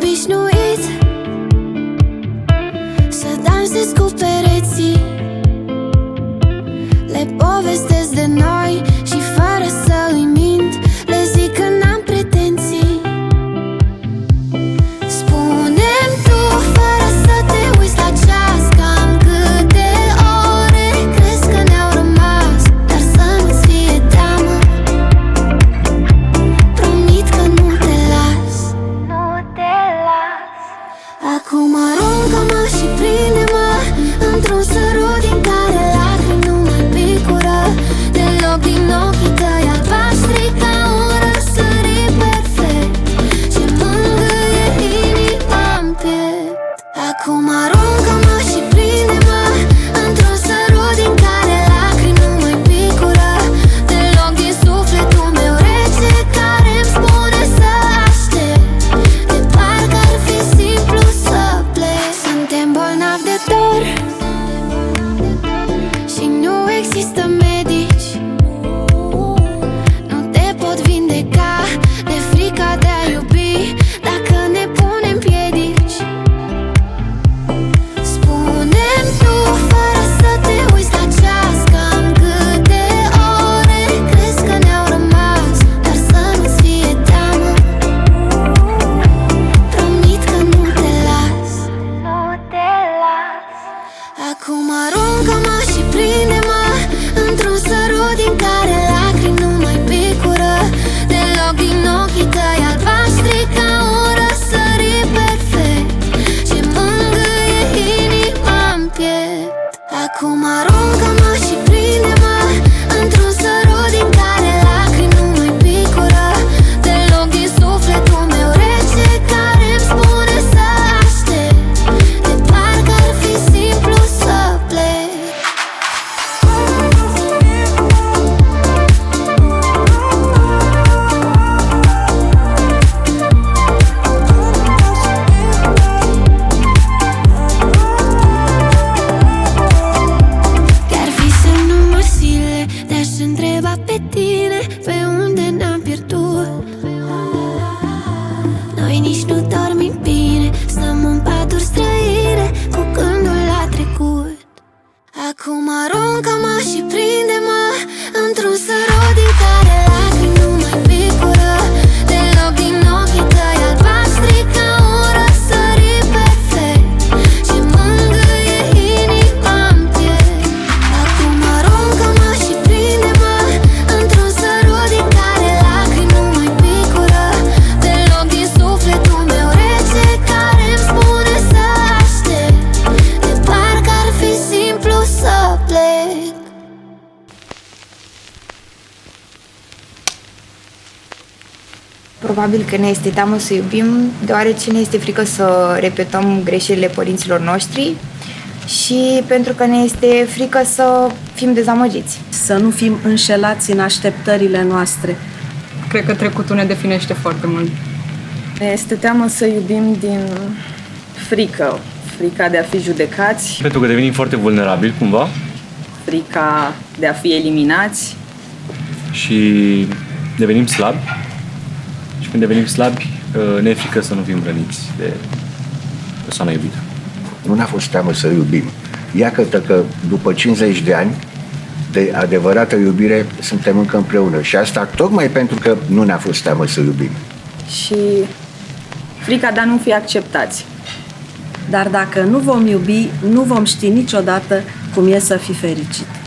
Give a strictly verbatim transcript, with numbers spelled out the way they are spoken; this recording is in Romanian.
obișnuit să dansez cu pereții. Le povestesc de noi și fără să îi mint le zic că n-am pretenții. Spune-mi tu fără să te uiți la ceas cam câte ore crezi că ne-au rămas, dar să nu-ți fie teamă, promit că nu te las. Nu te las. Acum aruncă-mă și prinde-mă într-un sărut din care lacrimi nu mai picură deloc din ochii tăi albaștri ca un răsărit perfect ce mângâie inima-n piept. Acum aruncă-mă și prinde-mă într-un sărut din care lacrimi nu mai picură deloc din sufletul meu rece care-mi spune să aștept, de parcă ar fi simplu să plec. Suntem bolnavi de dor și nu există medici. Nu te pot vindeca de frica de a iubi dacă ne punem piedici. Spune-mi tu fără să te uiți la ceas cam câte ore crezi că ne-au rămas, dar să nu-ți fie teamă, promit că nu te las. Nu te las. Acum aruncă-mă și prinde-mă într-un sărut din care lacrimi nu mai picură deloc din ochii tăi albaștri ca un răsărit perfect ce mângâie inima-n piept. Acum aruncă-mă și prinde-mă într-un sărut din care lacrimi nu mai picură deloc din sufletul meu rece care-mi spune să aștept, de parcă ar fi simplu să plec. Chiar fi să nu mă zile de-aș întreba pe tine pe unde ne-am pierdut. Noi nici nu dormim bine, stăm în paturi străine cu gândul la trecut. Acum aruncă-mă și prinde-mă într-un sărut din care lacrimi nu mai picură deloc din ochii tăi albaștri ca un răsărit perfect ce mângâie inima-n piept. Acum aruncă-mă și prinde-mă într-un sărut din care lacrimi nu mai picură deloc din sufletul meu rece care-mi spune să aștept, de parcă ar fi simplu să plec. Probabil că ne este teamă să iubim, deoarece ne este frică să repetăm greșelile părinților noștri și pentru că ne este frică să fim dezamăgiți. Să nu fim înșelați în așteptările noastre. Cred că trecutul ne definește foarte mult. Ne este teamă să iubim din frică, frica de a fi judecați, Pentru că devenim foarte vulnerabili cumva frica de a fi eliminați. și devenim slabi. Și când devenim slabi, ne e frică să nu fim răniți de persoana iubită. Nu ne-a fost teamă să iubim. Iată că după cincizeci de ani de adevărată iubire suntem încă împreună și asta tocmai pentru că nu ne-a fost teamă să iubim. Și frica de a nu fi acceptați. Dar dacă nu vom iubi, nu vom ști niciodată cum e să fii fericit.